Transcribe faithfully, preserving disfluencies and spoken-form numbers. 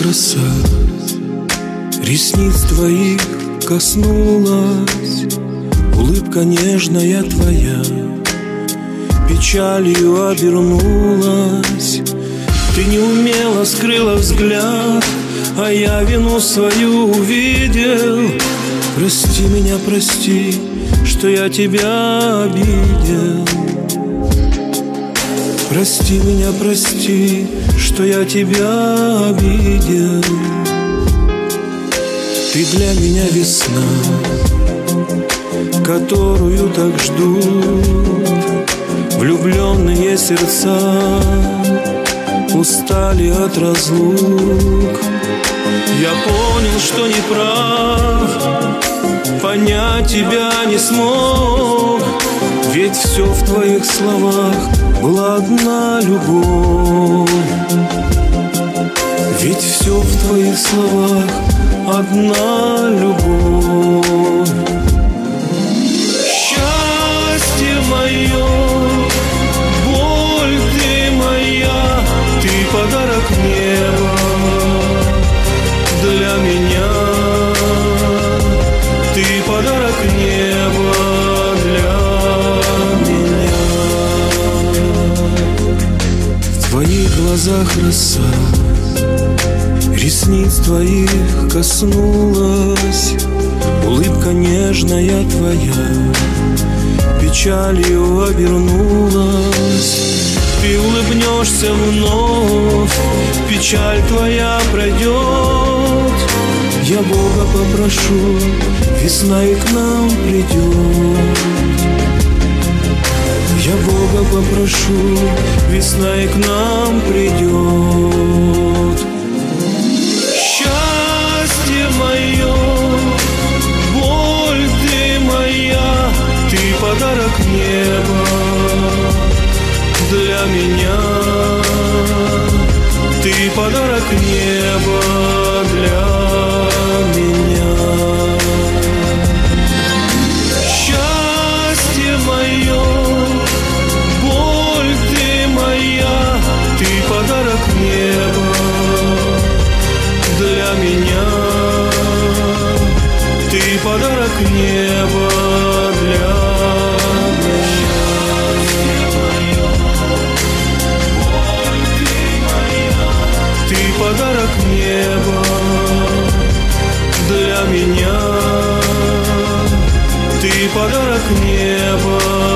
роса ресниц твоих коснулась, улыбка нежная твоя печалью обернулась. Ты неумело скрыла взгляд, а я вину свою увидел. Прости меня, прости, что я тебя обидел. Прости меня, прости, что я тебя обидел. Ты для меня весна, которую так ждут влюбленные сердца, устали от разлук. Я понял, что не прав, понять тебя не смог, ведь все в твоих словах была одна любовь. Ведь все в твоих словах одна любовь. Счастье мое, боль ты моя, ты подарок неба для меня. Ты подарок неба для меня. В твоих глазах роса ресниц твоих коснулась, улыбка нежная твоя печалью обернулась. Ты улыбнешься вновь, печаль твоя пройдет. Я Бога попрошу, весна и к нам придет. Я Бога попрошу, весна и к нам придет. Счастье мое, боль ты моя, ты подарок неба для меня. Ты подарок неба для меня. Счастье мое, боль ты моя, ты подарок неба для меня. Ты подарок неба для меня. Ты подарок неба для меня. Ты подарок неба.